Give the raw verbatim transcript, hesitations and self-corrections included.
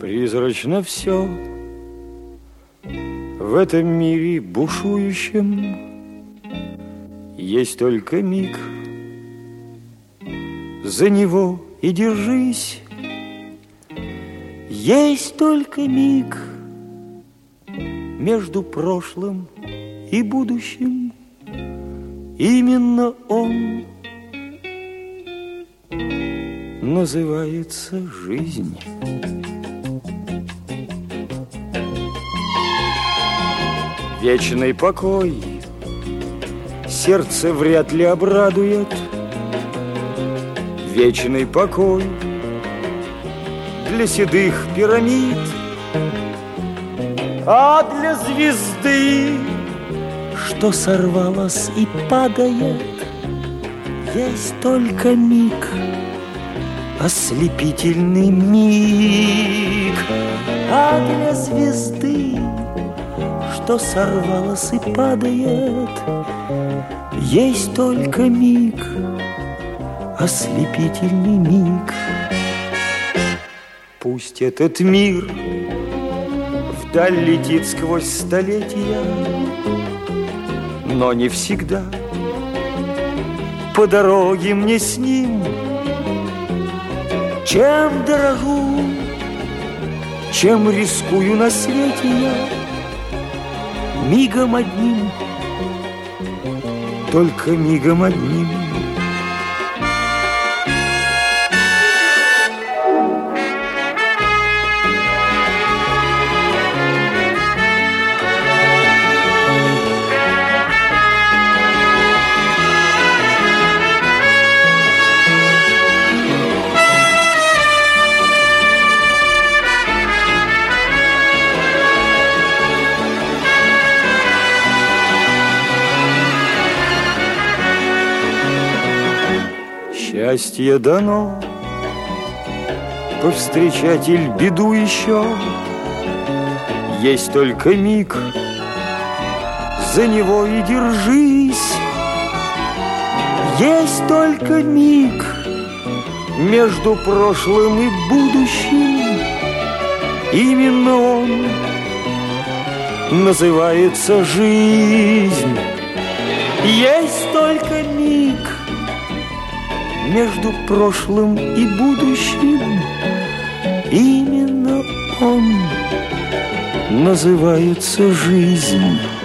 Призрачно все в этом мире бушующем. Есть только миг, за него и держись. Есть только миг между прошлым и будущим. Именно он называется жизнь. Вечный покой сердце вряд ли обрадует. Вечный покой для седых пирамид, а для звезды, что сорвалась и падает, есть только миг, ослепительный миг. А для звезды, что сорвалась и падает, есть только миг, ослепительный миг. Пусть этот мир вдаль летит сквозь столетия, но не всегда по дороге мне с ним. Чем дорогу, чем рискую на свете я, мигом одним, только мигом одним. Счастье дано повстречать иль беду еще. Есть только миг, за него и держись. Есть только миг между прошлым и будущим. Именно он называется жизнь. Есть только миг между прошлым и будущим. Именно он называется жизнь.